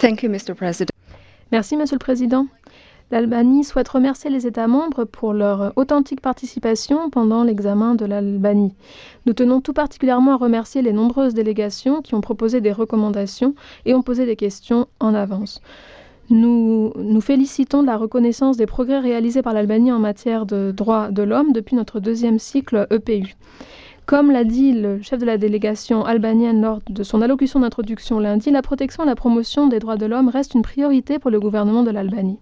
Thank you, Mr. President. Merci, Monsieur le Président. L'Albanie souhaite remercier les États membres pour leur authentique participation pendant l'examen de l'Albanie. Nous tenons tout particulièrement à remercier les nombreuses délégations qui ont proposé des recommandations et ont posé des questions en avance. Nous nous félicitons de la reconnaissance des progrès réalisés par l'Albanie en matière de droits de l'homme depuis notre deuxième cycle EPU. Comme l'a dit le chef de la délégation albanienne lors de son allocution d'introduction lundi, la protection et la promotion des droits de l'homme restent une priorité pour le gouvernement de l'Albanie.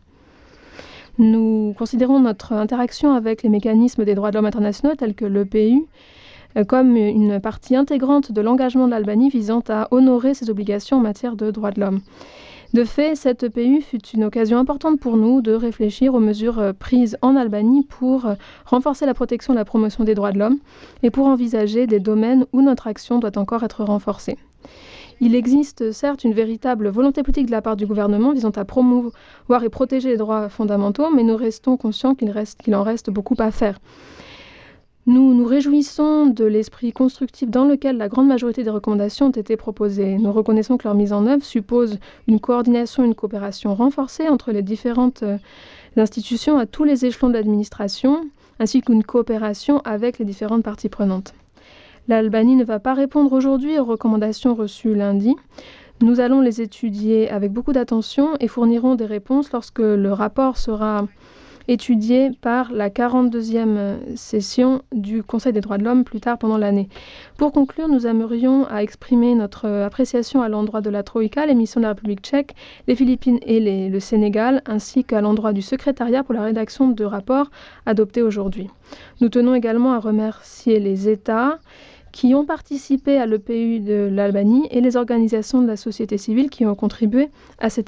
Nous considérons notre interaction avec les mécanismes des droits de l'homme internationaux tels que l'EPU comme une partie intégrante de l'engagement de l'Albanie visant à honorer ses obligations en matière de droits de l'homme. De fait, cette EPU fut une occasion importante pour nous de réfléchir aux mesures prises en Albanie pour renforcer la protection et la promotion des droits de l'homme et pour envisager des domaines où notre action doit encore être renforcée. Il existe certes une véritable volonté politique de la part du gouvernement visant à promouvoir et protéger les droits fondamentaux, mais nous restons conscients qu'il en reste beaucoup à faire. Nous nous réjouissons de l'esprit constructif dans lequel la grande majorité des recommandations ont été proposées. Nous reconnaissons que leur mise en œuvre suppose une coordination et une coopération renforcée entre les différentes institutions à tous les échelons de l'administration, ainsi qu'une coopération avec les différentes parties prenantes. L'Albanie ne va pas répondre aujourd'hui aux recommandations reçues lundi. Nous allons les étudier avec beaucoup d'attention et fournirons des réponses lorsque le rapport sera étudié par la 42e session du Conseil des droits de l'homme plus tard pendant l'année. Pour conclure, nous aimerions à exprimer notre appréciation à l'endroit de la Troïka, les missions de la République tchèque, les Philippines et le Sénégal, ainsi qu'à l'endroit du secrétariat pour la rédaction de rapports adoptés aujourd'hui. Nous tenons également à remercier les États qui ont participé à l'EPU de l'Albanie et les organisations de la société civile qui ont contribué à cette